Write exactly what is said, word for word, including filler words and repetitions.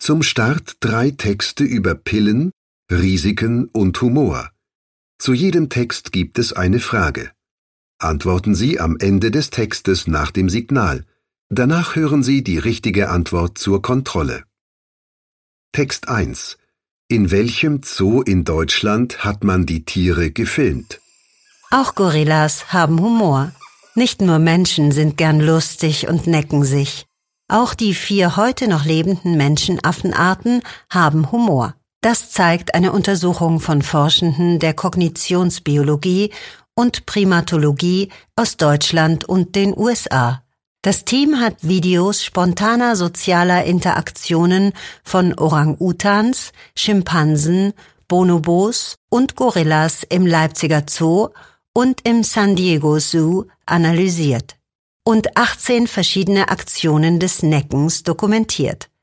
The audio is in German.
Zum Start drei Texte über Pillen, Risiken und Humor. Zu jedem Text gibt es eine Frage. Antworten Sie am Ende des Textes nach dem Signal. Danach hören Sie die richtige Antwort zur Kontrolle. Text eins. In welchem Zoo in Deutschland hat man die Tiere gefilmt? Auch Gorillas haben Humor. Nicht nur Menschen sind gern lustig und necken sich. Auch die vier heute noch lebenden Menschenaffenarten haben Humor. Das zeigt eine Untersuchung von Forschenden der Kognitionsbiologie und Primatologie aus Deutschland und den U S A. Das Team hat Videos spontaner sozialer Interaktionen von Orang-Utans, Schimpansen, Bonobos und Gorillas im Leipziger Zoo und im San Diego Zoo analysiert und achtzehn verschiedene Aktionen des Neckens dokumentiert.